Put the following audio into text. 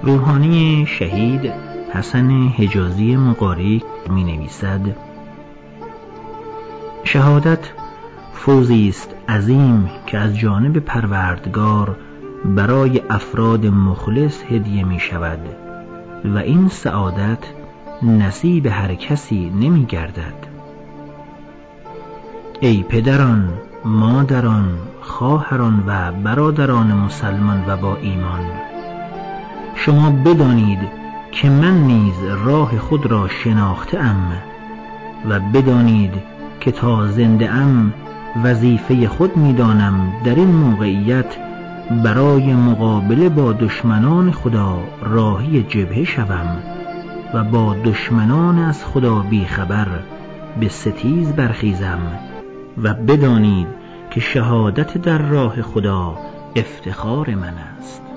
روحانی شهید حسن حجازی مقاری می نویسد: شهادت فوزی است عظیم که از جانب پروردگار برای افراد مخلص هدیه می شود و این سعادت نصیب هر کسی نمی گردد. ای پدران، مادران، خواهران و برادران مسلمان و با ایمان، شما بدانید که من نیز راه خود را شناخته ام و بدانید که تا زنده ام وظیفه خود می دانم در این موقعیت برای مقابله با دشمنان خدا راهی جبهه شوم و با دشمنان از خدا بیخبر به ستیز برخیزم و بدانید که شهادت در راه خدا افتخار من است.